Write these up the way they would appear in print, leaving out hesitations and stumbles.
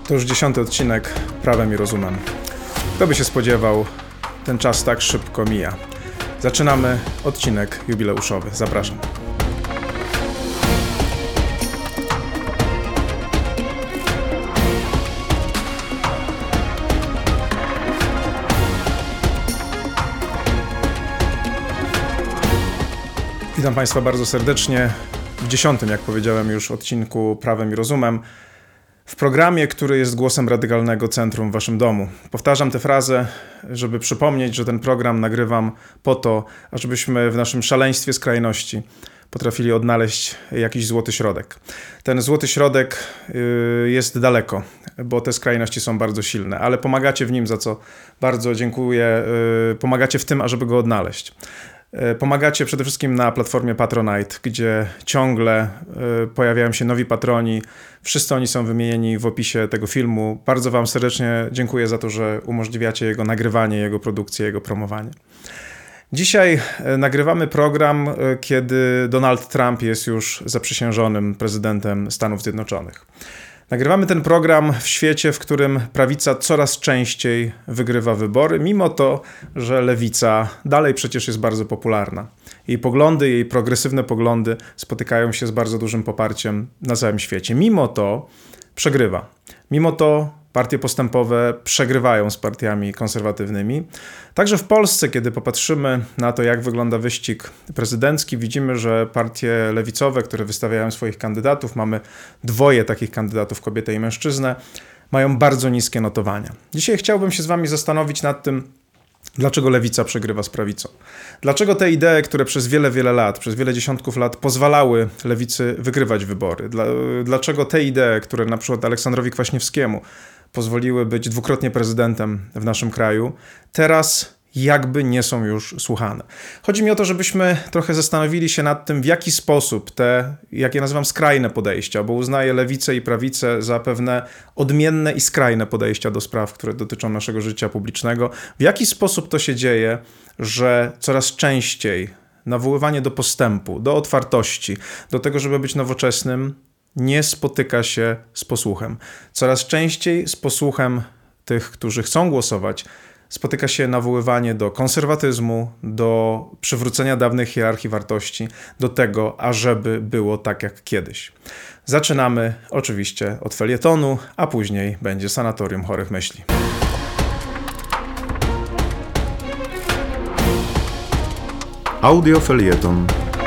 To już 10. odcinek Prawem i Rozumem. Kto by się spodziewał, ten czas tak szybko mija. Zaczynamy odcinek jubileuszowy. Zapraszam. Witam Państwa bardzo serdecznie w 10., jak powiedziałem już, odcinku Prawem i Rozumem. W programie, który jest głosem radykalnego centrum w Waszym domu. Powtarzam tę frazę, żeby przypomnieć, że ten program nagrywam po to, ażebyśmy w naszym szaleństwie skrajności potrafili odnaleźć jakiś złoty środek. Ten złoty środek jest daleko, bo te skrajności są bardzo silne, ale pomagacie w nim, za co bardzo dziękuję. Pomagacie w tym, ażeby go odnaleźć. Pomagacie przede wszystkim na platformie Patronite, gdzie ciągle pojawiają się nowi patroni. Wszyscy oni są wymienieni w opisie tego filmu. Bardzo Wam serdecznie dziękuję za to, że umożliwiacie jego nagrywanie, jego produkcję, jego promowanie. Dzisiaj nagrywamy program, kiedy Donald Trump jest już zaprzysiężonym prezydentem Stanów Zjednoczonych. Nagrywamy ten program w świecie, w którym prawica coraz częściej wygrywa wybory, mimo to, że lewica dalej przecież jest bardzo popularna. Jej poglądy, jej progresywne poglądy spotykają się z bardzo dużym poparciem na całym świecie. Mimo to przegrywa. Mimo to partie postępowe przegrywają z partiami konserwatywnymi. Także w Polsce, kiedy popatrzymy na to, jak wygląda wyścig prezydencki, widzimy, że partie lewicowe, które wystawiają swoich kandydatów, mamy 2 takich kandydatów, kobietę i mężczyznę, mają bardzo niskie notowania. Dzisiaj chciałbym się z Wami zastanowić nad tym, dlaczego lewica przegrywa z prawicą. Dlaczego te idee, które przez wiele lat, przez wiele dziesiątków lat pozwalały lewicy wygrywać wybory? Dlaczego te idee, które na przykład Aleksandrowi Kwaśniewskiemu pozwoliły być 2-krotnie prezydentem w naszym kraju, teraz jakby nie są już słuchane. Chodzi mi o to, żebyśmy trochę zastanowili się nad tym, w jaki sposób te, jak je nazywam, skrajne podejścia, bo uznaję lewicę i prawicę za pewne odmienne i skrajne podejścia do spraw, które dotyczą naszego życia publicznego. W jaki sposób to się dzieje, że coraz częściej nawoływanie do postępu, do otwartości, do tego, żeby być nowoczesnym, nie spotyka się z posłuchem. Coraz częściej z posłuchem tych, którzy chcą głosować, spotyka się nawoływanie do konserwatyzmu, do przywrócenia dawnej hierarchii wartości, do tego, ażeby było tak jak kiedyś. Zaczynamy oczywiście od felietonu, a później będzie sanatorium chorych myśli. Audiofelieton.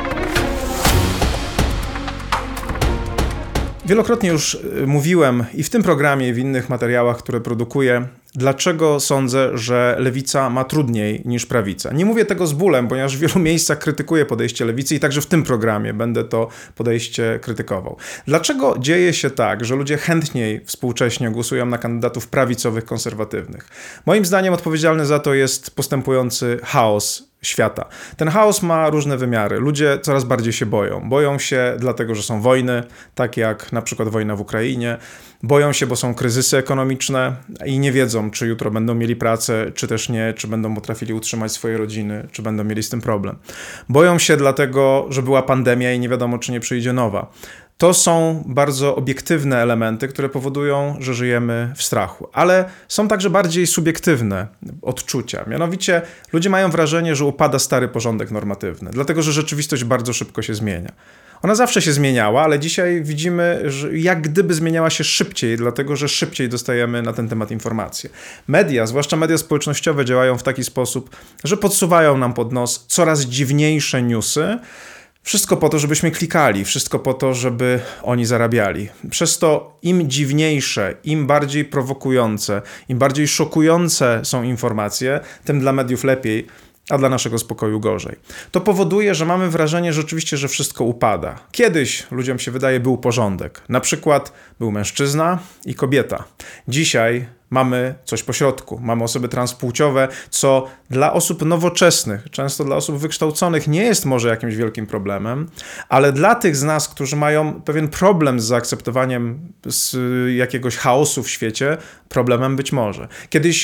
Wielokrotnie już mówiłem i w tym programie, i w innych materiałach, które produkuję, dlaczego sądzę, że lewica ma trudniej niż prawica. Nie mówię tego z bólem, ponieważ w wielu miejscach krytykuję podejście lewicy i także w tym programie będę to podejście krytykował. Dlaczego dzieje się tak, że ludzie chętniej współcześnie głosują na kandydatów prawicowych, konserwatywnych? Moim zdaniem odpowiedzialny za to jest postępujący chaos świata. Ten chaos ma różne wymiary. Ludzie coraz bardziej się boją. Boją się dlatego, że są wojny, tak jak na przykład wojna w Ukrainie. Boją się, bo są kryzysy ekonomiczne i nie wiedzą, czy jutro będą mieli pracę, czy też nie, czy będą potrafili utrzymać swoje rodziny, czy będą mieli z tym problem. Boją się dlatego, że była pandemia i nie wiadomo, czy nie przyjdzie nowa. To są bardzo obiektywne elementy, które powodują, że żyjemy w strachu. Ale są także bardziej subiektywne odczucia. Mianowicie ludzie mają wrażenie, że upada stary porządek normatywny, dlatego że rzeczywistość bardzo szybko się zmienia. Ona zawsze się zmieniała, ale dzisiaj widzimy, że jak gdyby zmieniała się szybciej, dlatego że szybciej dostajemy na ten temat informacje. Media, zwłaszcza media społecznościowe, działają w taki sposób, że podsuwają nam pod nos coraz dziwniejsze newsy. Wszystko po to, żebyśmy klikali, wszystko po to, żeby oni zarabiali. Przez to im dziwniejsze, im bardziej prowokujące, im bardziej szokujące są informacje, tym dla mediów lepiej, a dla naszego spokoju gorzej. To powoduje, że mamy wrażenie rzeczywiście, że wszystko upada. Kiedyś, ludziom się wydaje, był porządek. Na przykład był mężczyzna i kobieta. Dzisiaj mamy coś pośrodku. Mamy osoby transpłciowe, co dla osób nowoczesnych, często dla osób wykształconych nie jest może jakimś wielkim problemem, ale dla tych z nas, którzy mają pewien problem z zaakceptowaniem jakiegoś chaosu w świecie, problemem być może. Kiedyś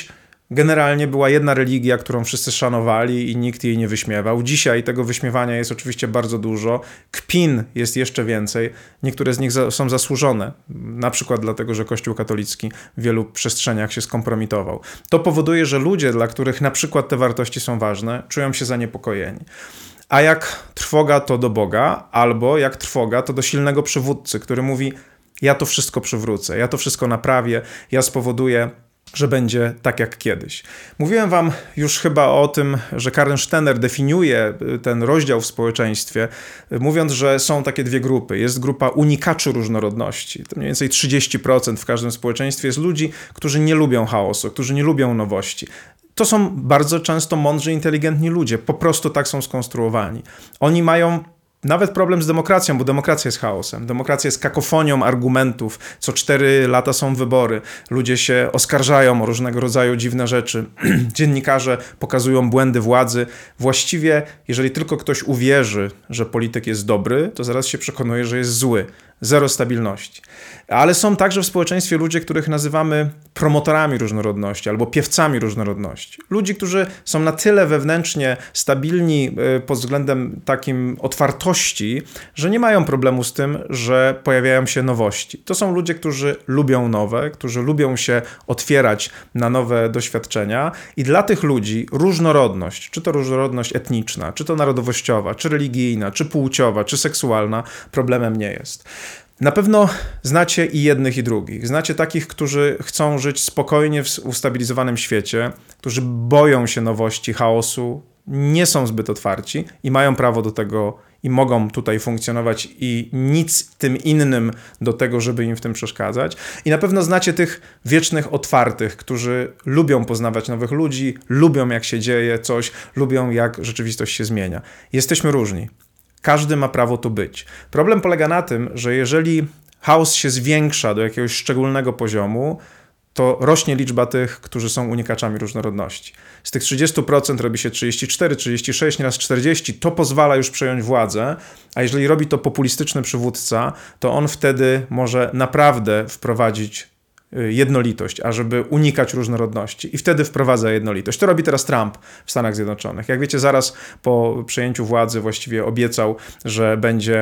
Generalnie była jedna religia, którą wszyscy szanowali i nikt jej nie wyśmiewał. Dzisiaj tego wyśmiewania jest oczywiście bardzo dużo. Kpin jest jeszcze więcej. Niektóre z nich są zasłużone. Na przykład dlatego, że Kościół katolicki w wielu przestrzeniach się skompromitował. To powoduje, że ludzie, dla których na przykład te wartości są ważne, czują się zaniepokojeni. A jak trwoga, to do Boga, albo jak trwoga, to do silnego przywódcy, który mówi: ja to wszystko przywrócę, ja to wszystko naprawię, ja spowoduję, że będzie tak jak kiedyś. Mówiłem wam już chyba o tym, że Karen Steiner definiuje ten rozdział w społeczeństwie, mówiąc, że są takie dwie grupy. Jest grupa unikaczy różnorodności. To mniej więcej 30% w każdym społeczeństwie jest ludzi, którzy nie lubią chaosu, którzy nie lubią nowości. To są bardzo często mądrzy, inteligentni ludzie. Po prostu tak są skonstruowani. Oni mają nawet problem z demokracją, bo demokracja jest chaosem. Demokracja jest kakofonią argumentów. Co 4 lata są wybory. Ludzie się oskarżają o różnego rodzaju dziwne rzeczy. Dziennikarze pokazują błędy władzy. Właściwie, jeżeli tylko ktoś uwierzy, że polityk jest dobry, to zaraz się przekonuje, że jest zły. Zero stabilności. Ale są także w społeczeństwie ludzie, których nazywamy promotorami różnorodności albo piewcami różnorodności. Ludzi, którzy są na tyle wewnętrznie stabilni pod względem takim otwartości, że nie mają problemu z tym, że pojawiają się nowości. To są ludzie, którzy lubią nowe, którzy lubią się otwierać na nowe doświadczenia i dla tych ludzi różnorodność, czy to różnorodność etniczna, czy to narodowościowa, czy religijna, czy płciowa, czy seksualna, problemem nie jest. Na pewno znacie i jednych, i drugich. Znacie takich, którzy chcą żyć spokojnie w ustabilizowanym świecie, którzy boją się nowości, chaosu, nie są zbyt otwarci i mają prawo do tego i mogą tutaj funkcjonować i nic tym innym do tego, żeby im w tym przeszkadzać. I na pewno znacie tych wiecznych otwartych, którzy lubią poznawać nowych ludzi, lubią jak się dzieje coś, lubią jak rzeczywistość się zmienia. Jesteśmy różni. Każdy ma prawo tu być. Problem polega na tym, że jeżeli chaos się zwiększa do jakiegoś szczególnego poziomu, to rośnie liczba tych, którzy są unikaczami różnorodności. Z tych 30% robi się 34, 36, nieraz 40. To pozwala już przejąć władzę, a jeżeli robi to populistyczny przywódca, to on wtedy może naprawdę wprowadzić jednolitość, ażeby unikać różnorodności. I wtedy wprowadza jednolitość. To robi teraz Trump w Stanach Zjednoczonych. Jak wiecie, zaraz po przejęciu władzy właściwie obiecał, że będzie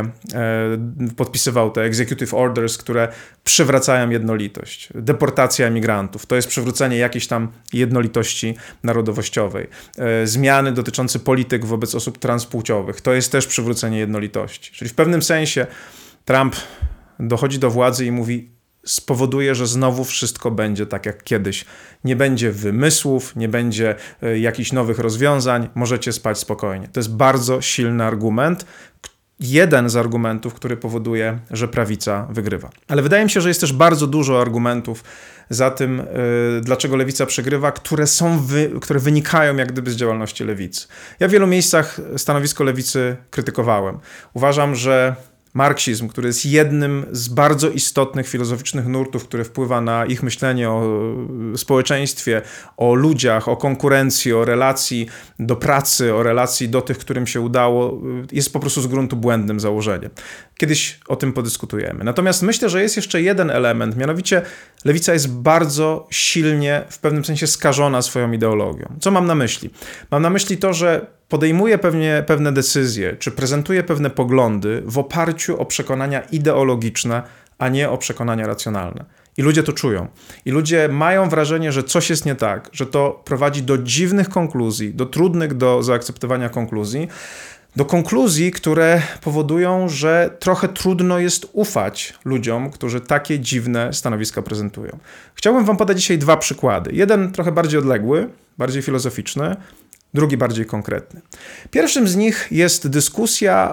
podpisywał te executive orders, które przywracają jednolitość. Deportacja emigrantów. To jest przywrócenie jakiejś tam jednolitości narodowościowej. Zmiany dotyczące polityk wobec osób transpłciowych. To jest też przywrócenie jednolitości. Czyli w pewnym sensie Trump dochodzi do władzy i mówi: spowoduje, że znowu wszystko będzie tak jak kiedyś. Nie będzie wymysłów, nie będzie jakichś nowych rozwiązań, możecie spać spokojnie. To jest bardzo silny argument. Jeden z argumentów, który powoduje, że prawica wygrywa. Ale wydaje mi się, że jest też bardzo dużo argumentów za tym, dlaczego lewica przegrywa, które wynikają jak gdyby z działalności lewicy. Ja w wielu miejscach stanowisko lewicy krytykowałem. Uważam, że marksizm, który jest jednym z bardzo istotnych filozoficznych nurtów, który wpływa na ich myślenie o społeczeństwie, o ludziach, o konkurencji, o relacji do pracy, o relacji do tych, którym się udało, jest po prostu z gruntu błędnym założeniem. Kiedyś o tym podyskutujemy. Natomiast myślę, że jest jeszcze jeden element, mianowicie lewica jest bardzo silnie, w pewnym sensie skażona swoją ideologią. Co mam na myśli? Mam na myśli to, że podejmuje pewne decyzje, czy prezentuje pewne poglądy w oparciu o przekonania ideologiczne, a nie o przekonania racjonalne. I ludzie to czują. I ludzie mają wrażenie, że coś jest nie tak, że to prowadzi do dziwnych konkluzji, do trudnych do zaakceptowania konkluzji, do konkluzji, które powodują, że trochę trudno jest ufać ludziom, którzy takie dziwne stanowiska prezentują. Chciałbym wam podać dzisiaj 2 przykłady. Jeden trochę bardziej odległy, bardziej filozoficzny, drugi bardziej konkretny. Pierwszym z nich jest dyskusja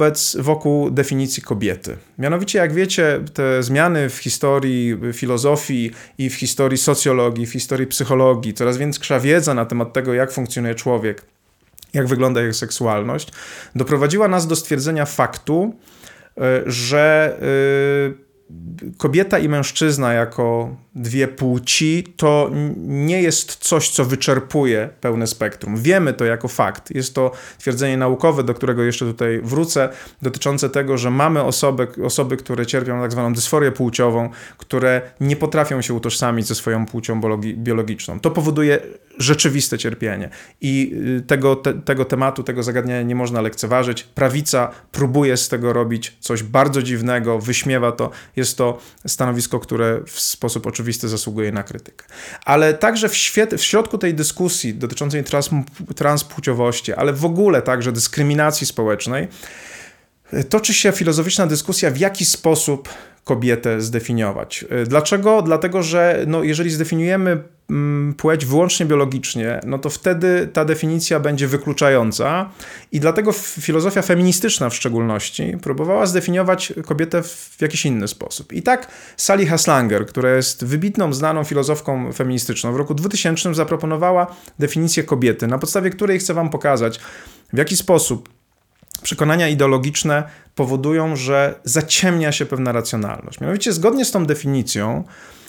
wokół definicji kobiety. Mianowicie, jak wiecie, te zmiany w historii filozofii i w historii socjologii, w historii psychologii, coraz większa wiedza na temat tego, jak funkcjonuje człowiek, jak wygląda jego seksualność, doprowadziła nas do stwierdzenia faktu, że kobieta i mężczyzna jako dwie płci, to nie jest coś, co wyczerpuje pełne spektrum. Wiemy to jako fakt. Jest to twierdzenie naukowe, do którego jeszcze tutaj wrócę, dotyczące tego, że mamy osoby, które cierpią na tak zwaną dysforię płciową, które nie potrafią się utożsamić ze swoją płcią biologiczną. To powoduje rzeczywiste cierpienie. I tego tematu, tego zagadnienia nie można lekceważyć. Prawica próbuje z tego robić coś bardzo dziwnego, wyśmiewa to. Jest to stanowisko, które w sposób oczywisty zasługuje na krytykę. Ale także w środku tej dyskusji dotyczącej transpłciowości, ale w ogóle także dyskryminacji społecznej, toczy się filozoficzna dyskusja, w jaki sposób kobietę zdefiniować. Dlaczego? Dlatego, że jeżeli zdefiniujemy płeć wyłącznie biologicznie, to wtedy ta definicja będzie wykluczająca i dlatego filozofia feministyczna w szczególności próbowała zdefiniować kobietę w jakiś inny sposób. I tak Sally Haslanger, która jest wybitną, znaną filozofką feministyczną, w roku 2000 zaproponowała definicję kobiety, na podstawie której chcę wam pokazać, w jaki sposób przekonania ideologiczne powodują, że zaciemnia się pewna racjonalność. Mianowicie zgodnie z tą definicją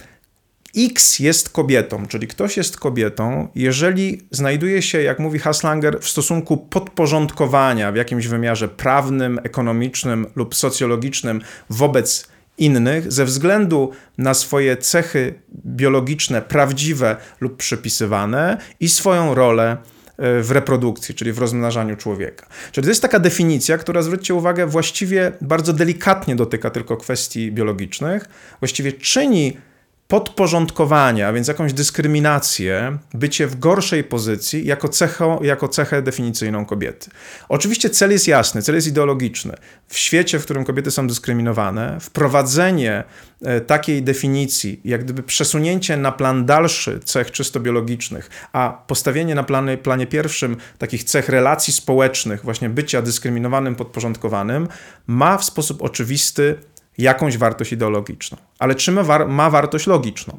X jest kobietą, czyli ktoś jest kobietą, jeżeli znajduje się, jak mówi Haslanger, w stosunku podporządkowania w jakimś wymiarze prawnym, ekonomicznym lub socjologicznym wobec innych ze względu na swoje cechy biologiczne, prawdziwe lub przypisywane i swoją rolę w reprodukcji, czyli w rozmnażaniu człowieka. Czyli to jest taka definicja, która, zwróćcie uwagę, właściwie bardzo delikatnie dotyka tylko kwestii biologicznych, właściwie czyni podporządkowania, a więc jakąś dyskryminację, bycie w gorszej pozycji jako cechę definicyjną kobiety. Oczywiście cel jest jasny, cel jest ideologiczny. W świecie, w którym kobiety są dyskryminowane, wprowadzenie takiej definicji, jak gdyby przesunięcie na plan dalszy cech czysto biologicznych, a postawienie na planie pierwszym takich cech relacji społecznych, właśnie bycia dyskryminowanym, podporządkowanym, ma w sposób oczywisty jakąś wartość ideologiczną. Ale czy ma wartość logiczną?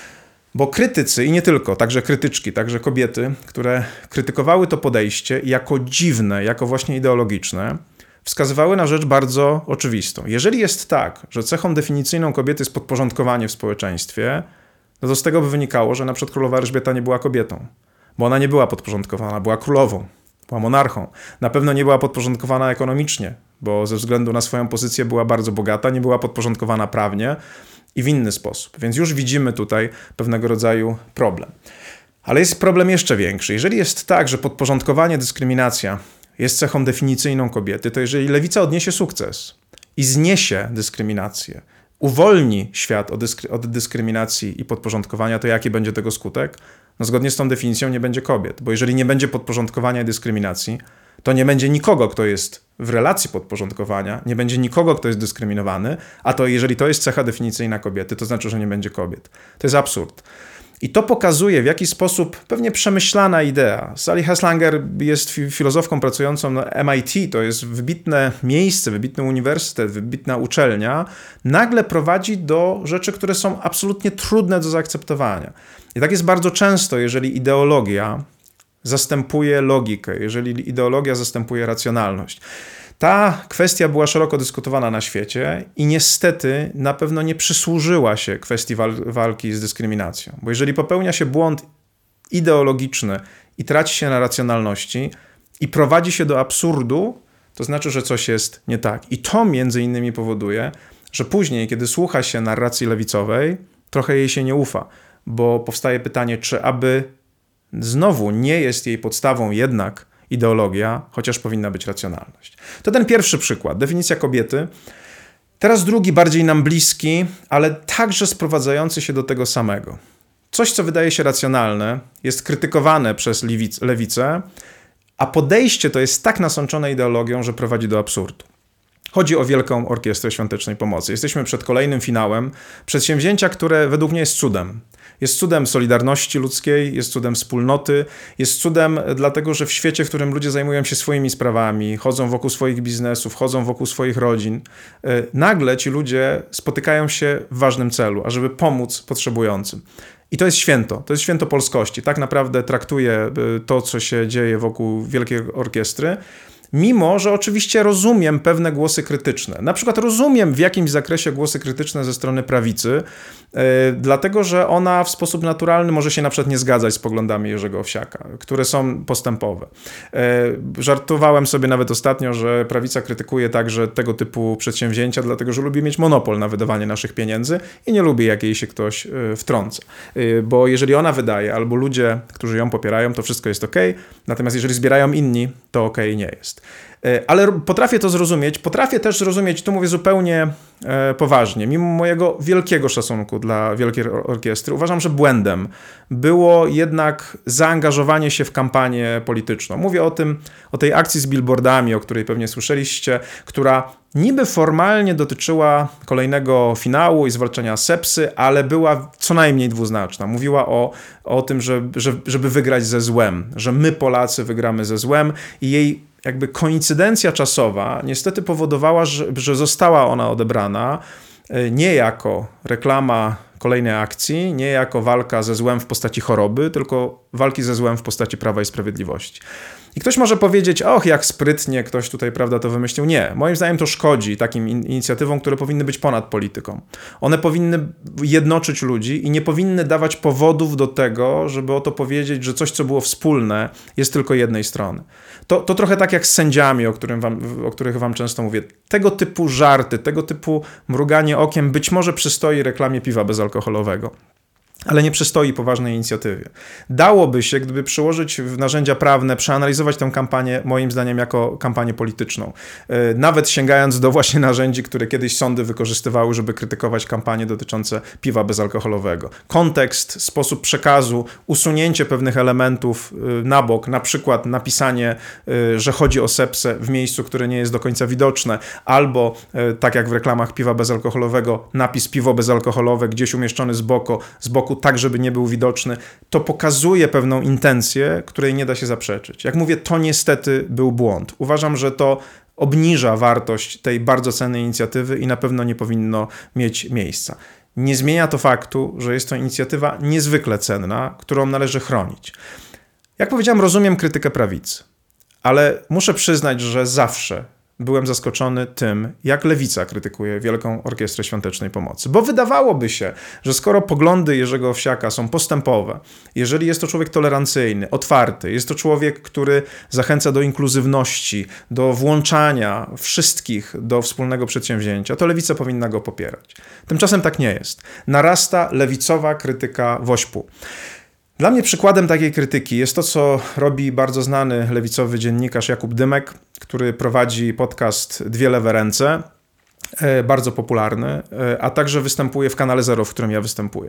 Bo krytycy, i nie tylko, także krytyczki, także kobiety, które krytykowały to podejście jako dziwne, jako właśnie ideologiczne, wskazywały na rzecz bardzo oczywistą. Jeżeli jest tak, że cechą definicyjną kobiety jest podporządkowanie w społeczeństwie, to z tego by wynikało, że na przykład królowa Elżbieta nie była kobietą, bo ona nie była podporządkowana, była królową, była monarchą. Na pewno nie była podporządkowana ekonomicznie, bo ze względu na swoją pozycję była bardzo bogata, nie była podporządkowana prawnie i w inny sposób. Więc już widzimy tutaj pewnego rodzaju problem. Ale jest problem jeszcze większy. Jeżeli jest tak, że podporządkowanie, dyskryminacja jest cechą definicyjną kobiety, to jeżeli lewica odniesie sukces i zniesie dyskryminację, uwolni świat od dyskryminacji i podporządkowania, to jaki będzie tego skutek? Zgodnie z tą definicją nie będzie kobiet, bo jeżeli nie będzie podporządkowania i dyskryminacji, to nie będzie nikogo, kto jest w relacji podporządkowania, nie będzie nikogo, kto jest dyskryminowany, a to jeżeli to jest cecha definicyjna kobiety, to znaczy, że nie będzie kobiet. To jest absurd. I to pokazuje, w jaki sposób pewnie przemyślana idea. Sally Haslanger jest filozofką pracującą na MIT, to jest wybitne miejsce, wybitny uniwersytet, wybitna uczelnia, nagle prowadzi do rzeczy, które są absolutnie trudne do zaakceptowania. I tak jest bardzo często, jeżeli ideologia zastępuje logikę, jeżeli ideologia zastępuje racjonalność. Ta kwestia była szeroko dyskutowana na świecie i niestety na pewno nie przysłużyła się kwestii walki z dyskryminacją. Bo jeżeli popełnia się błąd ideologiczny i traci się na racjonalności i prowadzi się do absurdu, to znaczy, że coś jest nie tak. I to między innymi powoduje, że później, kiedy słucha się narracji lewicowej, trochę jej się nie ufa, bo powstaje pytanie, czy aby znowu nie jest jej podstawą jednak ideologia, chociaż powinna być racjonalność. To ten pierwszy przykład, definicja kobiety. Teraz drugi, bardziej nam bliski, ale także sprowadzający się do tego samego. Coś, co wydaje się racjonalne, jest krytykowane przez lewicę, a podejście to jest tak nasączone ideologią, że prowadzi do absurdu. Chodzi o Wielką Orkiestrę Świątecznej Pomocy. Jesteśmy przed kolejnym finałem przedsięwzięcia, które według mnie jest cudem. Jest cudem solidarności ludzkiej, jest cudem wspólnoty, jest cudem dlatego, że w świecie, w którym ludzie zajmują się swoimi sprawami, chodzą wokół swoich biznesów, chodzą wokół swoich rodzin, nagle ci ludzie spotykają się w ważnym celu, ażeby pomóc potrzebującym. I to jest święto polskości. Tak naprawdę traktuje to, co się dzieje wokół Wielkiej Orkiestry. Mimo, że oczywiście rozumiem pewne głosy krytyczne. Na przykład rozumiem w jakimś zakresie głosy krytyczne ze strony prawicy, dlatego że ona w sposób naturalny może się na przykład nie zgadzać z poglądami Jerzego Owsiaka, które są postępowe. Żartowałem sobie nawet ostatnio, że prawica krytykuje także tego typu przedsięwzięcia, dlatego że lubi mieć monopol na wydawanie naszych pieniędzy i nie lubi, jak jej się ktoś wtrąca. Bo jeżeli ona wydaje, albo ludzie, którzy ją popierają, to wszystko jest okej, natomiast jeżeli zbierają inni, to okej nie jest. Ale potrafię to zrozumieć. Potrafię też zrozumieć, tu mówię zupełnie poważnie, mimo mojego wielkiego szacunku dla Wielkiej Orkiestry, uważam, że błędem było jednak zaangażowanie się w kampanię polityczną. Mówię o tej akcji z billboardami, o której pewnie słyszeliście, która niby formalnie dotyczyła kolejnego finału i zwalczania sepsy, ale była co najmniej dwuznaczna. Mówiła o tym, żeby wygrać ze złem, że my Polacy wygramy ze złem i jej jakby koincydencja czasowa niestety powodowała, że została ona odebrana nie jako reklama kolejnej akcji, nie jako walka ze złem w postaci choroby, tylko walki ze złem w postaci Prawa i Sprawiedliwości. I ktoś może powiedzieć, jak sprytnie ktoś tutaj, prawda, to wymyślił. Nie, moim zdaniem to szkodzi takim inicjatywom, które powinny być ponad polityką. One powinny jednoczyć ludzi i nie powinny dawać powodów do tego, żeby o to powiedzieć, że coś, co było wspólne, jest tylko jednej strony. To trochę tak jak z sędziami, o których wam często mówię. Tego typu żarty, tego typu mruganie okiem być może przystoi reklamie piwa bezalkoholowego, ale nie przystoi poważnej inicjatywie. Dałoby się, gdyby przyłożyć narzędzia prawne, przeanalizować tę kampanię, moim zdaniem, jako kampanię polityczną. Nawet sięgając do właśnie narzędzi, które kiedyś sądy wykorzystywały, żeby krytykować kampanie dotyczące piwa bezalkoholowego. Kontekst, sposób przekazu, usunięcie pewnych elementów na bok, na przykład napisanie, że chodzi o sepsę w miejscu, które nie jest do końca widoczne, albo, tak jak w reklamach piwa bezalkoholowego, napis piwo bezalkoholowe gdzieś umieszczony z boku, tak żeby nie był widoczny, to pokazuje pewną intencję, której nie da się zaprzeczyć. Jak mówię, to niestety był błąd. Uważam, że to obniża wartość tej bardzo cennej inicjatywy i na pewno nie powinno mieć miejsca. Nie zmienia to faktu, że jest to inicjatywa niezwykle cenna, którą należy chronić. Jak powiedziałem, rozumiem krytykę prawicy, ale muszę przyznać, że zawsze byłem zaskoczony tym, jak lewica krytykuje Wielką Orkiestrę Świątecznej Pomocy. Bo wydawałoby się, że skoro poglądy Jerzego Owsiaka są postępowe, jeżeli jest to człowiek tolerancyjny, otwarty, jest to człowiek, który zachęca do inkluzywności, do włączania wszystkich do wspólnego przedsięwzięcia, to lewica powinna go popierać. Tymczasem tak nie jest. Narasta lewicowa krytyka WOŚP-u. Dla mnie przykładem takiej krytyki jest to, co robi bardzo znany lewicowy dziennikarz Jakub Dymek, który prowadzi podcast Dwie lewe ręce, bardzo popularny, a także występuje w kanale Zero, w którym ja występuję.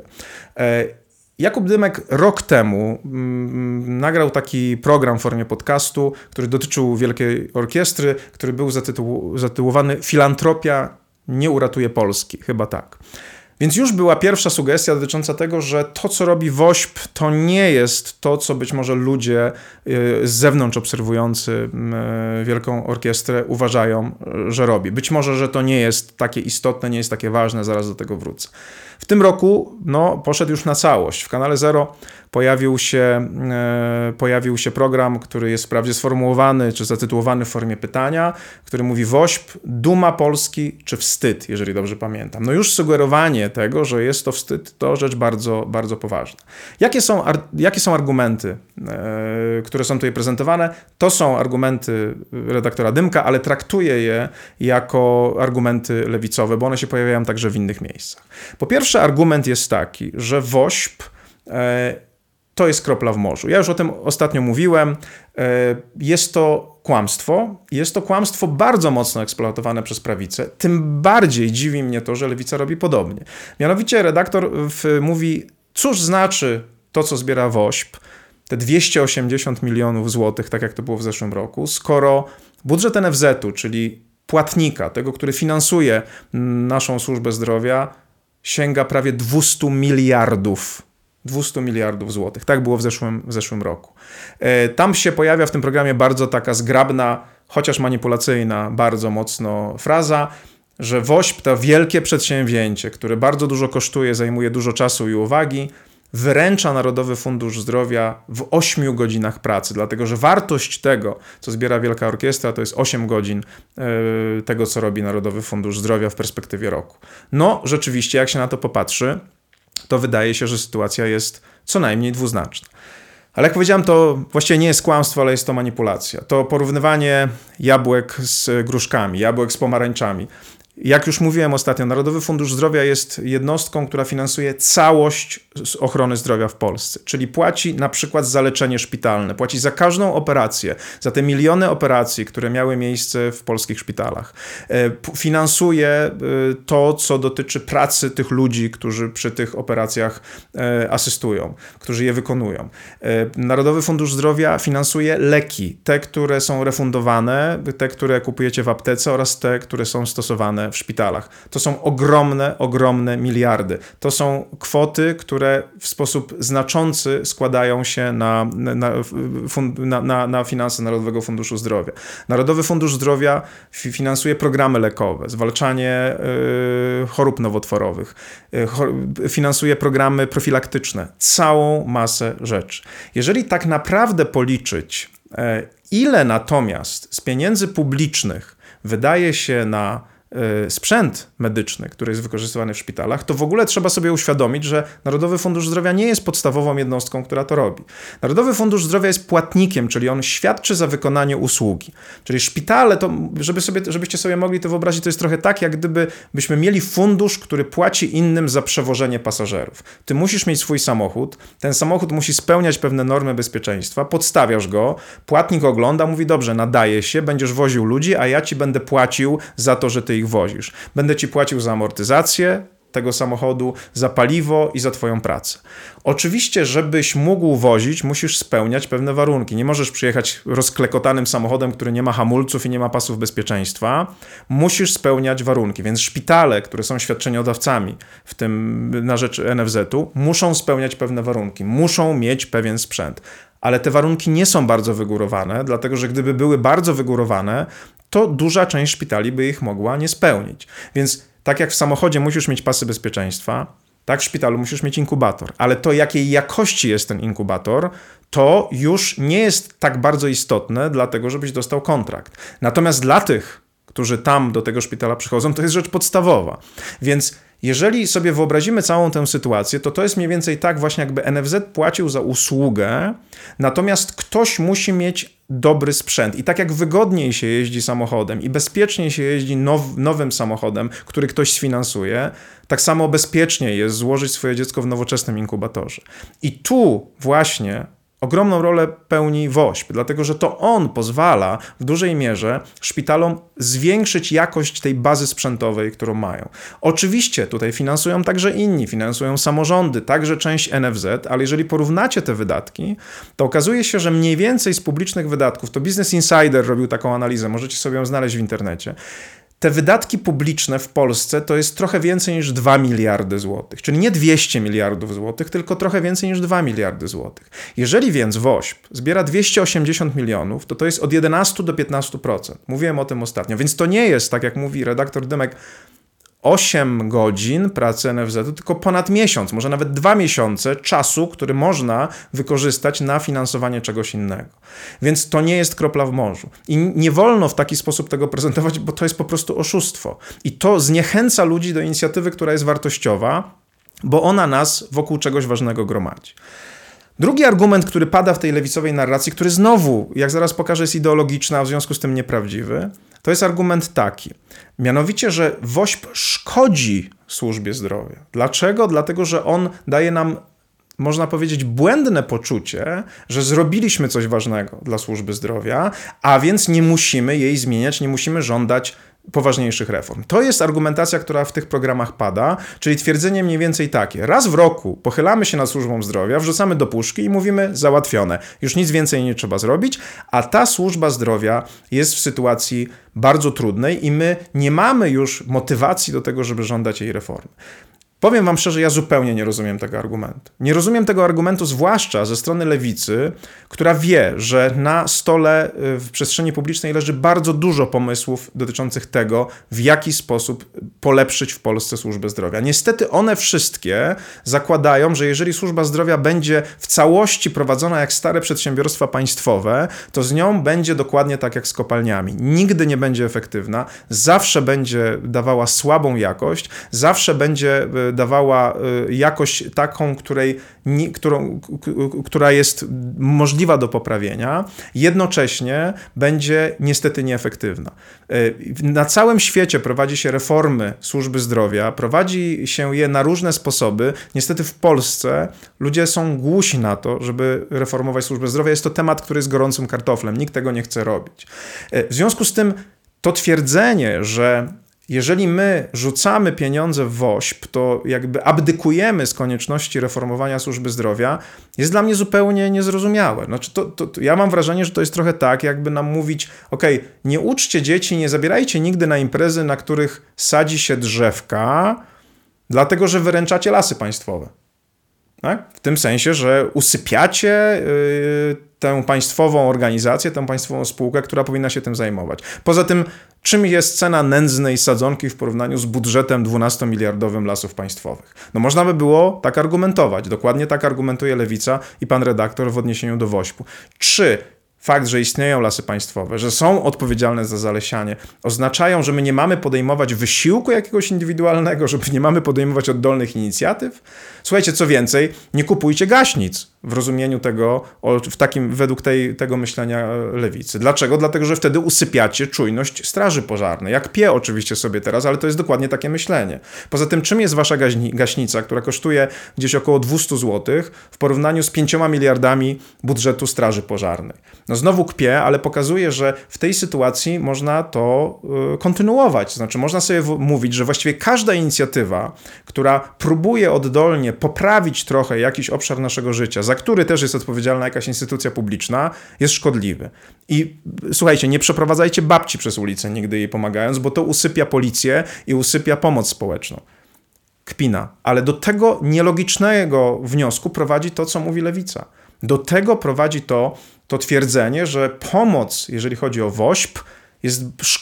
Jakub Dymek rok temu nagrał taki program w formie podcastu, który dotyczył Wielkiej Orkiestry, który był zatytułowany Filantropia nie uratuje Polski, chyba tak. Więc już była pierwsza sugestia dotycząca tego, że to, co robi WOŚP, to nie jest to, co być może ludzie z zewnątrz obserwujący Wielką Orkiestrę uważają, że robi. Być może, że to nie jest takie istotne, nie jest takie ważne, zaraz do tego wrócę. W tym roku poszedł już na całość. W kanale Zero pojawił się program, który jest wprawdzie sformułowany czy zatytułowany w formie pytania, który mówi: WOŚP, duma Polski czy wstyd, jeżeli dobrze pamiętam. Już sugerowanie tego, że jest to wstyd, to rzecz bardzo, bardzo poważna. Jakie są argumenty, które są tutaj prezentowane? To są argumenty redaktora Dymka, ale traktuję je jako argumenty lewicowe, bo one się pojawiają także w innych miejscach. Po pierwsze, argument jest taki, że WOŚP to jest kropla w morzu. Ja już o tym ostatnio mówiłem. Jest to kłamstwo. Jest to kłamstwo bardzo mocno eksploatowane przez prawicę. Tym bardziej dziwi mnie to, że lewica robi podobnie. Mianowicie redaktor mówi, cóż znaczy to, co zbiera WOŚP, te 280 milionów złotych, tak jak to było w zeszłym roku, skoro budżet NFZ-u, czyli płatnika, tego, który finansuje naszą służbę zdrowia, sięga prawie 200 miliardów złotych. Tak było w zeszłym roku. Tam się pojawia w tym programie bardzo taka zgrabna, chociaż manipulacyjna bardzo mocno fraza, że WOŚP to wielkie przedsięwzięcie, które bardzo dużo kosztuje, zajmuje dużo czasu i uwagi, wyręcza Narodowy Fundusz Zdrowia w 8 godzinach pracy, dlatego że wartość tego, co zbiera Wielka Orkiestra, to jest 8 godzin tego, co robi Narodowy Fundusz Zdrowia w perspektywie roku. No, rzeczywiście, jak się na to popatrzy, to wydaje się, że sytuacja jest co najmniej dwuznaczna. Ale jak powiedziałem, to właściwie nie jest kłamstwo, ale jest to manipulacja. To porównywanie jabłek z gruszkami, jabłek z pomarańczami. Jak już mówiłem ostatnio, Narodowy Fundusz Zdrowia jest jednostką, która finansuje całość ochrony zdrowia w Polsce, czyli płaci na przykład za leczenie szpitalne, płaci za każdą operację, za te miliony operacji, które miały miejsce w polskich szpitalach. Finansuje to, co dotyczy pracy tych ludzi, którzy przy tych operacjach asystują, którzy je wykonują. Narodowy Fundusz Zdrowia finansuje leki, te, które są refundowane, te, które kupujecie w aptece oraz te, które są stosowane w szpitalach. To są ogromne miliardy. To są kwoty, które w sposób znaczący składają się na finanse Narodowego Funduszu Zdrowia. Narodowy Fundusz Zdrowia finansuje programy lekowe, zwalczanie chorób nowotworowych, finansuje programy profilaktyczne, całą masę rzeczy. Jeżeli tak naprawdę policzyć, ile natomiast z pieniędzy publicznych wydaje się na sprzęt medyczny, który jest wykorzystywany w szpitalach, to w ogóle trzeba sobie uświadomić, że Narodowy Fundusz Zdrowia nie jest podstawową jednostką, która to robi. Narodowy Fundusz Zdrowia jest płatnikiem, czyli on świadczy za wykonanie usługi. Czyli szpitale, to żebyście sobie mogli to wyobrazić, to jest trochę tak, jak gdybyśmy mieli fundusz, który płaci innym za przewożenie pasażerów. Ty musisz mieć swój samochód, ten samochód musi spełniać pewne normy bezpieczeństwa, podstawiasz go, płatnik ogląda, mówi dobrze, nadaje się, będziesz woził ludzi, a ja ci będę płacił za to, że ty ich wozisz. Będę ci płacił za amortyzację tego samochodu, za paliwo i za twoją pracę. Oczywiście, żebyś mógł wozić, musisz spełniać pewne warunki. Nie możesz przyjechać rozklekotanym samochodem, który nie ma hamulców i nie ma pasów bezpieczeństwa. Musisz spełniać warunki, więc szpitale, które są świadczeniodawcami, w tym na rzecz NFZ-u, muszą spełniać pewne warunki, muszą mieć pewien sprzęt. Ale te warunki nie są bardzo wygórowane, dlatego że gdyby były bardzo wygórowane, to duża część szpitali by ich mogła nie spełnić. Więc tak jak w samochodzie musisz mieć pasy bezpieczeństwa, tak w szpitalu musisz mieć inkubator. Ale to, jakiej jakości jest ten inkubator, to już nie jest tak bardzo istotne, dlatego żebyś dostał kontrakt. Natomiast dla tych, którzy tam do tego szpitala przychodzą, to jest rzecz podstawowa. Więc jeżeli sobie wyobrazimy całą tę sytuację, to jest mniej więcej tak właśnie, jakby NFZ płacił za usługę, natomiast ktoś musi mieć dobry sprzęt. I tak jak wygodniej się jeździ samochodem i bezpieczniej się jeździ nowym samochodem, który ktoś sfinansuje, tak samo bezpieczniej jest złożyć swoje dziecko w nowoczesnym inkubatorze. I tu właśnie ogromną rolę pełni WOŚP, dlatego że to on pozwala w dużej mierze szpitalom zwiększyć jakość tej bazy sprzętowej, którą mają. Oczywiście tutaj finansują także inni, finansują samorządy, także część NFZ, ale jeżeli porównacie te wydatki, to okazuje się, że mniej więcej z publicznych wydatków, to Business Insider robił taką analizę, możecie sobie ją znaleźć w internecie, te wydatki publiczne w Polsce to jest trochę więcej niż 2 miliardy złotych, czyli nie 200 miliardów złotych, tylko trochę więcej niż 2 miliardy złotych. Jeżeli więc WOŚP zbiera 280 milionów, to jest od 11 do 15%. Mówiłem o tym ostatnio, więc to nie jest, tak jak mówi redaktor Dymek, 8 godzin pracy NFZ-u, tylko ponad miesiąc, może nawet 2 miesiące czasu, który można wykorzystać na finansowanie czegoś innego. Więc to nie jest kropla w morzu. I nie wolno w taki sposób tego prezentować, bo to jest po prostu oszustwo. I to zniechęca ludzi do inicjatywy, która jest wartościowa, bo ona nas wokół czegoś ważnego gromadzi. Drugi argument, który pada w tej lewicowej narracji, który znowu, jak zaraz pokażę, jest ideologiczny, a w związku z tym nieprawdziwy, to jest argument taki. Mianowicie, że WOŚP szkodzi służbie zdrowia. Dlaczego? Dlatego, że on daje nam, można powiedzieć, błędne poczucie, że zrobiliśmy coś ważnego dla służby zdrowia, a więc nie musimy jej zmieniać, nie musimy żądać poważniejszych reform. To jest argumentacja, która w tych programach pada, czyli twierdzenie mniej więcej takie. Raz w roku pochylamy się nad służbą zdrowia, wrzucamy do puszki i mówimy załatwione. Już nic więcej nie trzeba zrobić, a ta służba zdrowia jest w sytuacji bardzo trudnej i my nie mamy już motywacji do tego, żeby żądać jej reformy. Powiem wam szczerze, ja zupełnie nie rozumiem tego argumentu. Nie rozumiem tego argumentu zwłaszcza ze strony lewicy, która wie, że na stole w przestrzeni publicznej leży bardzo dużo pomysłów dotyczących tego, w jaki sposób polepszyć w Polsce służbę zdrowia. Niestety one wszystkie zakładają, że jeżeli służba zdrowia będzie w całości prowadzona jak stare przedsiębiorstwa państwowe, to z nią będzie dokładnie tak jak z kopalniami. Nigdy nie będzie efektywna, zawsze będzie dawała słabą jakość, zawsze będzie dawała jakość taką, która jest możliwa do poprawienia, jednocześnie będzie niestety nieefektywna. Na całym świecie prowadzi się reformy służby zdrowia, prowadzi się je na różne sposoby. Niestety w Polsce ludzie są głusi na to, żeby reformować służbę zdrowia. Jest to temat, który jest gorącym kartoflem. Nikt tego nie chce robić. W związku z tym to twierdzenie, że jeżeli my rzucamy pieniądze w WOŚP, to jakby abdykujemy z konieczności reformowania służby zdrowia, jest dla mnie zupełnie niezrozumiałe. Znaczy ja mam wrażenie, że to jest trochę tak, jakby nam mówić, nie uczcie dzieci, nie zabierajcie nigdy na imprezy, na których sadzi się drzewka, dlatego że wyręczacie lasy państwowe. Tak? W tym sensie, że usypiacie tę państwową organizację, tę państwową spółkę, która powinna się tym zajmować. Poza tym, czym jest cena nędznej sadzonki w porównaniu z budżetem 12-miliardowym lasów państwowych? No można by było tak argumentować. Dokładnie tak argumentuje Lewica i pan redaktor w odniesieniu do WOŚP-u. Czy fakt, że istnieją lasy państwowe, że są odpowiedzialne za zalesianie, oznaczają, że my nie mamy podejmować wysiłku jakiegoś indywidualnego, że nie mamy podejmować oddolnych inicjatyw? Słuchajcie, co więcej, nie kupujcie gaśnic w rozumieniu tego, według tego myślenia lewicy. Dlaczego? Dlatego, że wtedy usypiacie czujność straży pożarnej. Jak pie oczywiście sobie teraz, ale to jest dokładnie takie myślenie. Poza tym, czym jest wasza gaśnica, która kosztuje gdzieś około 200 zł w porównaniu z 5 miliardami budżetu straży pożarnej? No znowu kpię, ale pokazuje, że w tej sytuacji można to kontynuować. Znaczy można sobie mówić, że właściwie każda inicjatywa, która próbuje oddolnie poprawić trochę jakiś obszar naszego życia, za który też jest odpowiedzialna jakaś instytucja publiczna, jest szkodliwy. I słuchajcie, nie przeprowadzajcie babci przez ulicę nigdy jej pomagając, bo to usypia policję i usypia pomoc społeczną. Kpina. Ale do tego nielogicznego wniosku prowadzi to, co mówi Lewica. Do tego prowadzi to twierdzenie, że pomoc, jeżeli chodzi o WOŚP, jest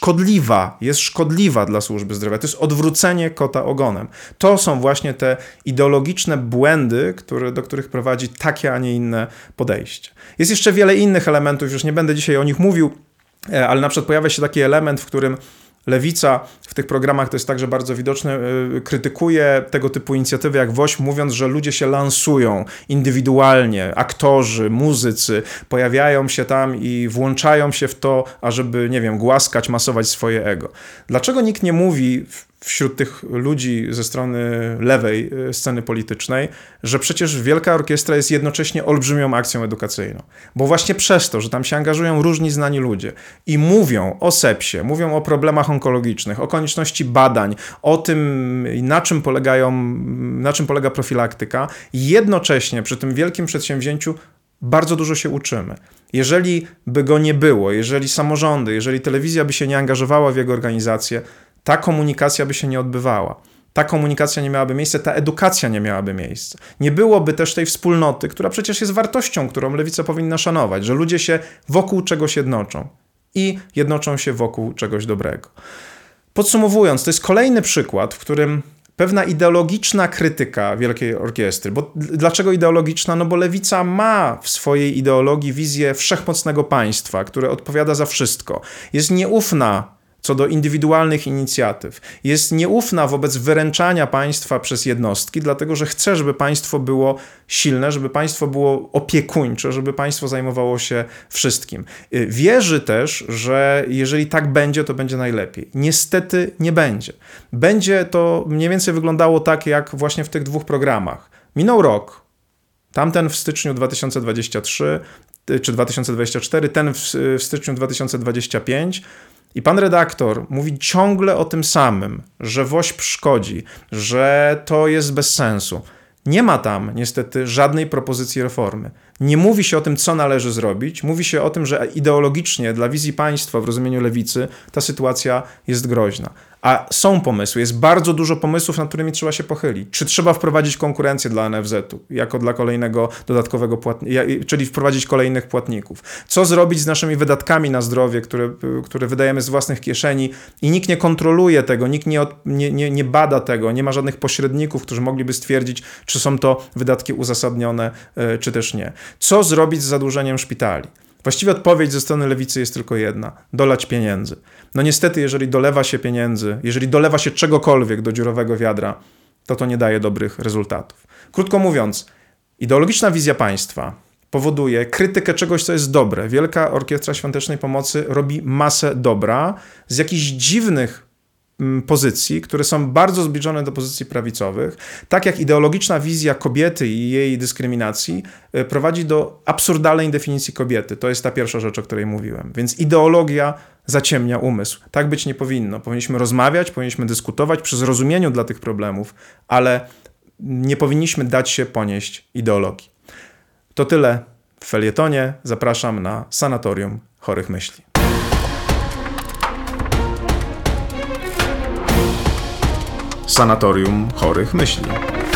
szkodliwa dla służby zdrowia. To jest odwrócenie kota ogonem. To są właśnie te ideologiczne błędy, do których prowadzi takie, a nie inne podejście. Jest jeszcze wiele innych elementów, już nie będę dzisiaj o nich mówił, ale na przykład pojawia się taki element, w którym Lewica w tych programach, to jest także bardzo widoczne, krytykuje tego typu inicjatywy jak WOŚP, mówiąc, że ludzie się lansują indywidualnie, aktorzy, muzycy, pojawiają się tam i włączają się w to, ażeby, głaskać, masować swoje ego. Dlaczego nikt nie mówi wśród tych ludzi ze strony lewej sceny politycznej, że przecież Wielka Orkiestra jest jednocześnie olbrzymią akcją edukacyjną? Bo właśnie przez to, że tam się angażują różni znani ludzie i mówią o sepsie, mówią o problemach onkologicznych, o konieczności badań, o tym, na czym polega profilaktyka, jednocześnie przy tym wielkim przedsięwzięciu bardzo dużo się uczymy. Jeżeli by go nie było, jeżeli samorządy, jeżeli telewizja by się nie angażowała w jego organizację, ta komunikacja by się nie odbywała. Ta komunikacja nie miałaby miejsca, ta edukacja nie miałaby miejsca. Nie byłoby też tej wspólnoty, która przecież jest wartością, którą lewica powinna szanować, że ludzie się wokół czegoś jednoczą i jednoczą się wokół czegoś dobrego. Podsumowując, to jest kolejny przykład, w którym pewna ideologiczna krytyka Wielkiej Orkiestry. Bo dlaczego ideologiczna? No bo lewica ma w swojej ideologii wizję wszechmocnego państwa, które odpowiada za wszystko. Jest nieufna co do indywidualnych inicjatyw. Jest nieufna wobec wyręczania państwa przez jednostki, dlatego że chce, żeby państwo było silne, żeby państwo było opiekuńcze, żeby państwo zajmowało się wszystkim. Wierzy też, że jeżeli tak będzie, to będzie najlepiej. Niestety nie będzie. Będzie to mniej więcej wyglądało tak, jak właśnie w tych dwóch programach. Minął rok. Tamten w styczniu 2023 czy 2024, ten w styczniu 2025. I pan redaktor mówi ciągle o tym samym, że WOŚP szkodzi, że to jest bez sensu. Nie ma tam niestety żadnej propozycji reformy. Nie mówi się o tym, co należy zrobić. Mówi się o tym, że ideologicznie dla wizji państwa w rozumieniu lewicy ta sytuacja jest groźna. A są pomysły, jest bardzo dużo pomysłów, nad którymi trzeba się pochylić. Czy trzeba wprowadzić konkurencję dla NFZ-u, jako dla kolejnego dodatkowego czyli wprowadzić kolejnych płatników? Co zrobić z naszymi wydatkami na zdrowie, które wydajemy z własnych kieszeni i nikt nie kontroluje tego, nikt nie bada tego, nie ma żadnych pośredników, którzy mogliby stwierdzić, czy są to wydatki uzasadnione, czy też nie. Co zrobić z zadłużeniem szpitali? Właściwie odpowiedź ze strony lewicy jest tylko jedna: dolać pieniędzy. No niestety, jeżeli dolewa się pieniędzy, jeżeli dolewa się czegokolwiek do dziurowego wiadra, to nie daje dobrych rezultatów. Krótko mówiąc, ideologiczna wizja państwa powoduje krytykę czegoś, co jest dobre. Wielka Orkiestra Świątecznej Pomocy robi masę dobra z jakichś dziwnych pozycji, które są bardzo zbliżone do pozycji prawicowych, tak jak ideologiczna wizja kobiety i jej dyskryminacji prowadzi do absurdalnej definicji kobiety. To jest ta pierwsza rzecz, o której mówiłem. Więc ideologia zaciemnia umysł. Tak być nie powinno. Powinniśmy rozmawiać, powinniśmy dyskutować przy zrozumieniu dla tych problemów, ale nie powinniśmy dać się ponieść ideologii. To tyle w felietonie. Zapraszam na Sanatorium Chorych Myśli. Sanatorium Chorych Myśli.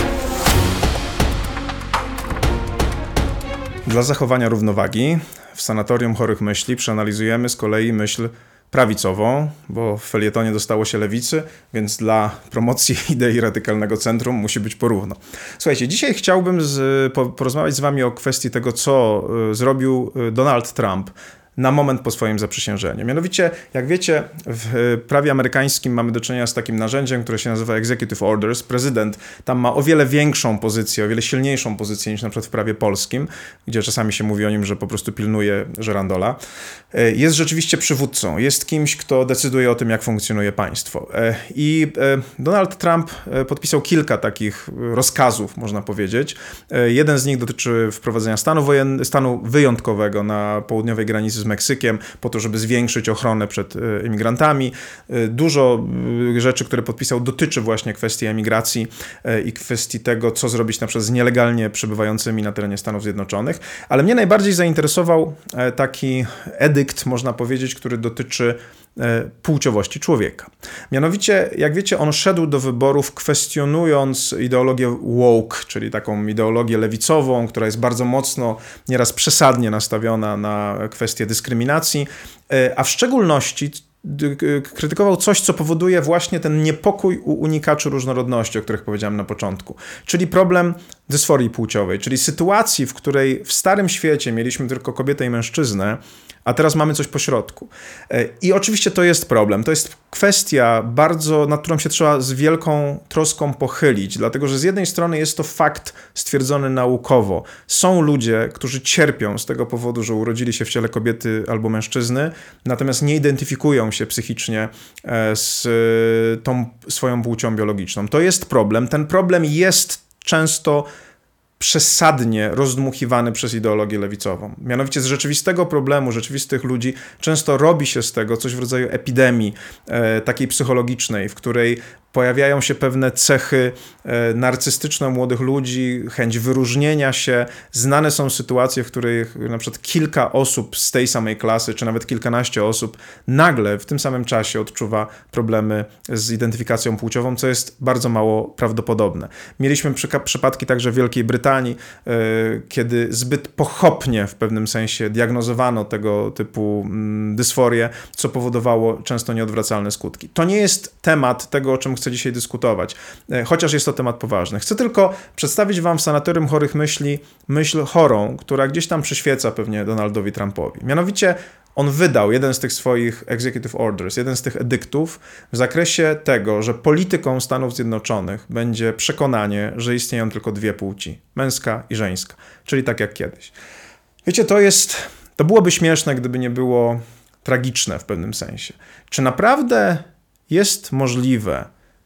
Dla zachowania równowagi w Sanatorium Chorych Myśli przeanalizujemy z kolei myśl prawicową, bo w felietonie dostało się lewicy, więc dla promocji idei radykalnego centrum musi być porówno. Słuchajcie, dzisiaj chciałbym porozmawiać z wami o kwestii tego, co zrobił Donald Trump na moment po swoim zaprzysiężeniu. Mianowicie, jak wiecie, w prawie amerykańskim mamy do czynienia z takim narzędziem, które się nazywa Executive Orders. Prezydent tam ma o wiele większą pozycję, o wiele silniejszą pozycję niż na przykład w prawie polskim, gdzie czasami się mówi o nim, że po prostu pilnuje żerandola. Jest rzeczywiście przywódcą, jest kimś, kto decyduje o tym, jak funkcjonuje państwo. I Donald Trump podpisał kilka takich rozkazów, można powiedzieć. Jeden z nich dotyczy wprowadzenia stanu wyjątkowego na południowej granicy z Meksykiem, po to, żeby zwiększyć ochronę przed imigrantami. Dużo rzeczy, które podpisał, dotyczy właśnie kwestii emigracji i kwestii tego, co zrobić na przykład z nielegalnie przebywającymi na terenie Stanów Zjednoczonych. Ale mnie najbardziej zainteresował taki edykt, można powiedzieć, który dotyczy płciowości człowieka. Mianowicie, jak wiecie, on szedł do wyborów kwestionując ideologię woke, czyli taką ideologię lewicową, która jest bardzo mocno, nieraz przesadnie nastawiona na kwestię dyskryminacji, a w szczególności krytykował coś, co powoduje właśnie ten niepokój u unikaczy różnorodności, o których powiedziałem na początku, czyli problem dysforii płciowej, czyli sytuacji, w której w starym świecie mieliśmy tylko kobietę i mężczyznę, a teraz mamy coś pośrodku. I oczywiście to jest problem. To jest kwestia nad którą się trzeba z wielką troską pochylić, dlatego że z jednej strony jest to fakt stwierdzony naukowo. Są ludzie, którzy cierpią z tego powodu, że urodzili się w ciele kobiety albo mężczyzny, natomiast nie identyfikują się psychicznie z tą swoją płcią biologiczną. To jest problem. Ten problem jest często przesadnie rozdmuchiwany przez ideologię lewicową. Mianowicie z rzeczywistego problemu, rzeczywistych ludzi często robi się z tego coś w rodzaju epidemii takiej psychologicznej, w której pojawiają się pewne cechy narcystyczne młodych ludzi, chęć wyróżnienia się. Znane są sytuacje, w których na przykład kilka osób z tej samej klasy, czy nawet kilkanaście osób nagle w tym samym czasie odczuwa problemy z identyfikacją płciową, co jest bardzo mało prawdopodobne. Mieliśmy przypadki także w Wielkiej Brytanii, kiedy zbyt pochopnie w pewnym sensie diagnozowano tego typu dysforię, co powodowało często nieodwracalne skutki. To nie jest temat tego, o czym chcę dzisiaj dyskutować, chociaż jest to temat poważny. Chcę tylko przedstawić wam w Sanatorium Chorych Myśli myśl chorą, która gdzieś tam przyświeca pewnie Donaldowi Trumpowi. Mianowicie on wydał jeden z tych swoich executive orders, jeden z tych edyktów w zakresie tego, że polityką Stanów Zjednoczonych będzie przekonanie, że istnieją tylko dwie płci, męska i żeńska, czyli tak jak kiedyś. Wiecie, to byłoby śmieszne, gdyby nie było tragiczne w pewnym sensie. Czy naprawdę jest możliwe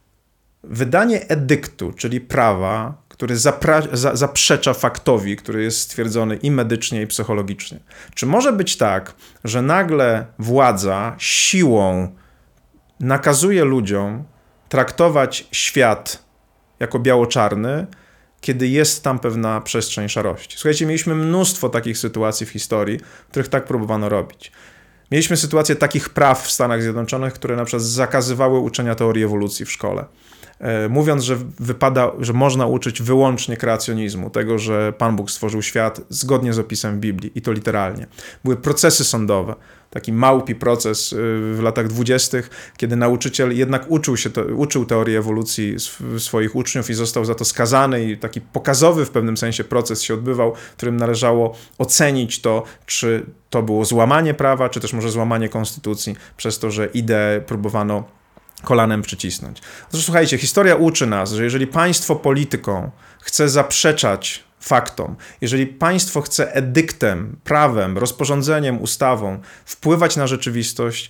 wydanie edyktu, czyli prawa, który zaprzecza faktowi, który jest stwierdzony i medycznie, i psychologicznie? Czy może być tak, że nagle władza siłą nakazuje ludziom traktować świat jako biało-czarny, kiedy jest tam pewna przestrzeń szarości? Słuchajcie, mieliśmy mnóstwo takich sytuacji w historii, w których tak próbowano robić. Mieliśmy sytuację takich praw w Stanach Zjednoczonych, które na przykład zakazywały uczenia teorii ewolucji w szkole. Mówiąc, że można uczyć wyłącznie kreacjonizmu, tego, że Pan Bóg stworzył świat zgodnie z opisem Biblii i to literalnie. Były procesy sądowe, taki małpi proces w latach 20., kiedy nauczyciel jednak uczył teorii ewolucji swoich uczniów i został za to skazany i taki pokazowy w pewnym sensie proces się odbywał, w którym należało ocenić to, czy to było złamanie prawa, czy też może złamanie konstytucji przez to, że ideę próbowano kolanem przycisnąć. Otóż słuchajcie, historia uczy nas, że jeżeli państwo polityką chce zaprzeczać faktom, jeżeli państwo chce edyktem, prawem, rozporządzeniem, ustawą wpływać na rzeczywistość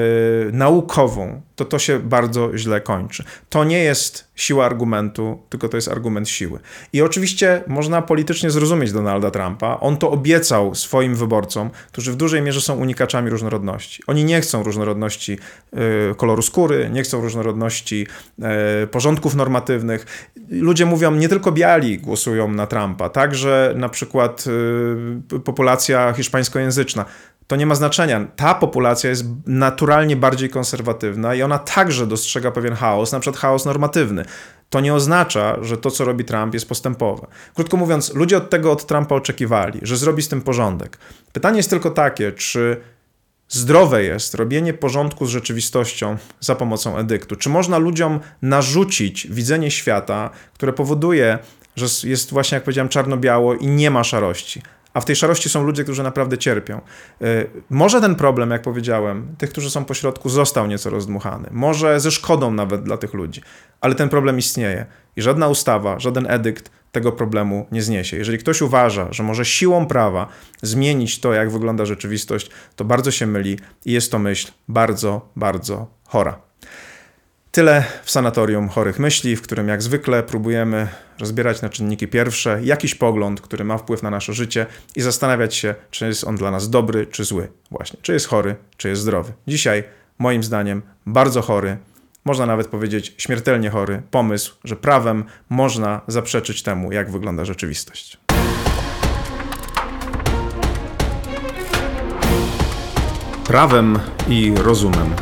naukową, to się bardzo źle kończy. To nie jest siła argumentu, tylko to jest argument siły. I oczywiście można politycznie zrozumieć Donalda Trumpa. On to obiecał swoim wyborcom, którzy w dużej mierze są unikaczami różnorodności. Oni nie chcą różnorodności koloru skóry, nie chcą różnorodności porządków normatywnych. Ludzie mówią, nie tylko biali głosują na Trumpa, także na przykład populacja hiszpańskojęzyczna. To nie ma znaczenia. Ta populacja jest naturalnie bardziej konserwatywna i ona także dostrzega pewien chaos, na przykład chaos normatywny. To nie oznacza, że to, co robi Trump, jest postępowe. Krótko mówiąc, ludzie od Trumpa oczekiwali, że zrobi z tym porządek. Pytanie jest tylko takie, czy zdrowe jest robienie porządku z rzeczywistością za pomocą edyktu? Czy można ludziom narzucić widzenie świata, które powoduje, że jest właśnie, jak powiedziałem, czarno-biało i nie ma szarości? A w tej szarości są ludzie, którzy naprawdę cierpią. Może ten problem, jak powiedziałem, tych, którzy są pośrodku, został nieco rozdmuchany. Może ze szkodą nawet dla tych ludzi. Ale ten problem istnieje. I żadna ustawa, żaden edykt tego problemu nie zniesie. Jeżeli ktoś uważa, że może siłą prawa zmienić to, jak wygląda rzeczywistość, to bardzo się myli i jest to myśl bardzo, bardzo chora. Tyle w Sanatorium Chorych Myśli, w którym jak zwykle próbujemy rozbierać na czynniki pierwsze jakiś pogląd, który ma wpływ na nasze życie i zastanawiać się, czy jest on dla nas dobry, czy zły. Właśnie, czy jest chory, czy jest zdrowy. Dzisiaj, moim zdaniem, bardzo chory, można nawet powiedzieć śmiertelnie chory pomysł, że prawem można zaprzeczyć temu, jak wygląda rzeczywistość. Prawem i rozumem.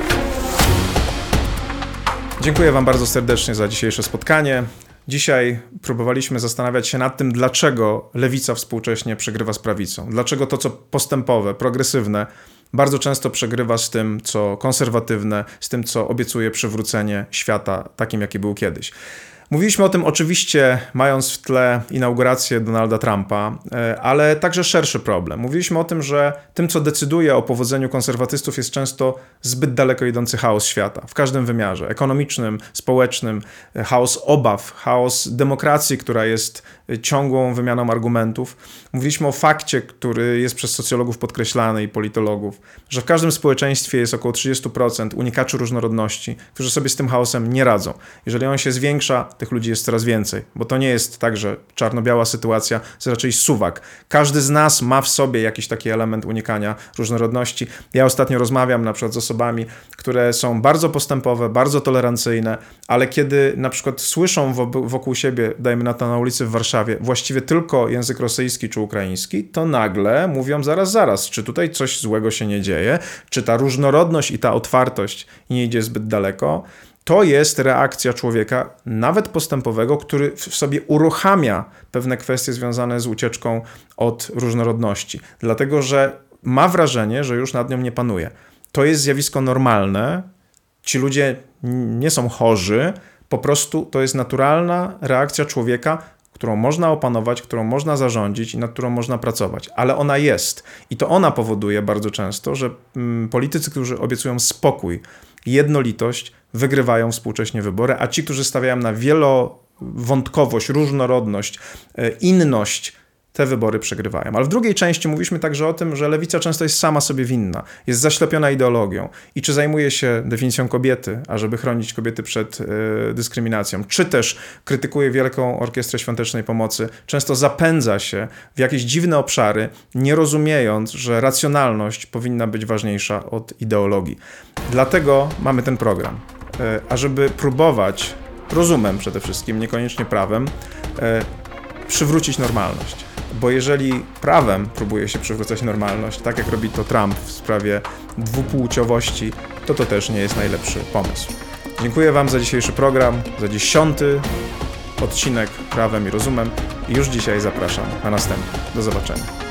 Dziękuję Wam bardzo serdecznie za dzisiejsze spotkanie. Dzisiaj próbowaliśmy zastanawiać się nad tym, dlaczego lewica współcześnie przegrywa z prawicą. Dlaczego to, co postępowe, progresywne, bardzo często przegrywa z tym, co konserwatywne, z tym, co obiecuje przywrócenie świata takim, jaki był kiedyś. Mówiliśmy o tym oczywiście, mając w tle inaugurację Donalda Trumpa, ale także szerszy problem. Mówiliśmy o tym, że tym, co decyduje o powodzeniu konserwatystów, jest często zbyt daleko idący chaos świata, w każdym wymiarze, ekonomicznym, społecznym, chaos obaw, chaos demokracji, która jest ciągłą wymianą argumentów. Mówiliśmy o fakcie, który jest przez socjologów podkreślany i politologów, że w każdym społeczeństwie jest około 30% unikaczy różnorodności, którzy sobie z tym chaosem nie radzą. Jeżeli on się zwiększa, tych ludzi jest coraz więcej, bo to nie jest tak, że czarno-biała sytuacja, to jest raczej suwak. Każdy z nas ma w sobie jakiś taki element unikania różnorodności. Ja ostatnio rozmawiam na przykład z osobami, które są bardzo postępowe, bardzo tolerancyjne, ale kiedy na przykład słyszą wokół siebie, dajmy na to na ulicy w Warszawie, właściwie tylko język rosyjski czy ukraiński, to nagle mówią zaraz, czy tutaj coś złego się nie dzieje, czy ta różnorodność i ta otwartość nie idzie zbyt daleko. To jest reakcja człowieka, nawet postępowego, który w sobie uruchamia pewne kwestie związane z ucieczką od różnorodności. Dlatego, że ma wrażenie, że już nad nią nie panuje. To jest zjawisko normalne. Ci ludzie nie są chorzy. Po prostu to jest naturalna reakcja człowieka, którą można opanować, którą można zarządzić i nad którą można pracować. Ale ona jest. I to ona powoduje bardzo często, że politycy, którzy obiecują spokój, jednolitość, wygrywają współcześnie wybory, a ci, którzy stawiają na wielowątkowość, różnorodność, inność, te wybory przegrywają. Ale w drugiej części mówiliśmy także o tym, że lewica często jest sama sobie winna, jest zaślepiona ideologią i czy zajmuje się definicją kobiety, ażeby chronić kobiety przed dyskryminacją, czy też krytykuje Wielką Orkiestrę Świątecznej Pomocy, często zapędza się w jakieś dziwne obszary, nie rozumiejąc, że racjonalność powinna być ważniejsza od ideologii. Dlatego mamy ten program, ażeby próbować rozumem przede wszystkim, niekoniecznie prawem, przywrócić normalność. Bo jeżeli prawem próbuje się przywrócać normalność, tak jak robi to Trump w sprawie dwupłciowości, to też nie jest najlepszy pomysł. Dziękuję Wam za dzisiejszy program, za 10. odcinek Prawem i Rozumem i już dzisiaj zapraszam na następny. Do zobaczenia.